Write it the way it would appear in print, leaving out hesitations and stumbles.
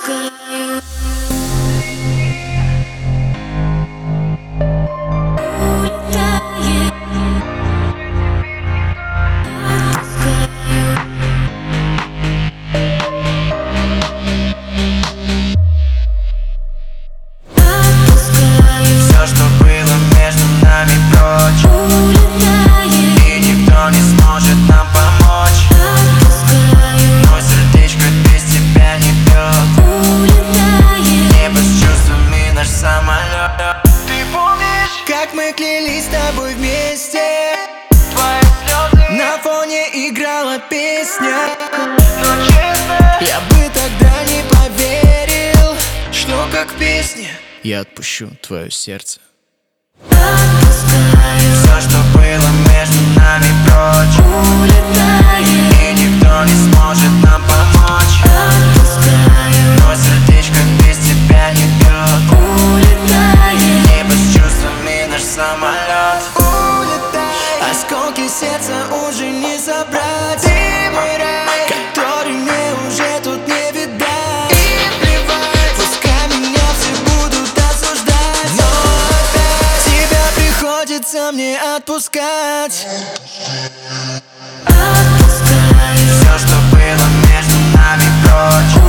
Все, что было между нами, прочь. И никто не сможет нам помочь. Мой сердечко без тебя не бьет. Небо с чувствами наш самолет. Ты помнишь, как мы клялись с тобой вместе? Твои слезы на фоне играла песня. Но честно, я бы тогда не поверил, что как в песне Я отпущу твое сердце. Все, что было между нами, прочь. И никто не сможет нам помочь. Мое сердечко без тебя не бьет. Небо с чувствами наш самолет. Осколки сердца уже не собрать. Ты мой рай, который мне уже тут не видать. И плевать, пускай меня все будут осуждать, но опять тебя приходится мне отпускать. Все, что было между нами, прочь.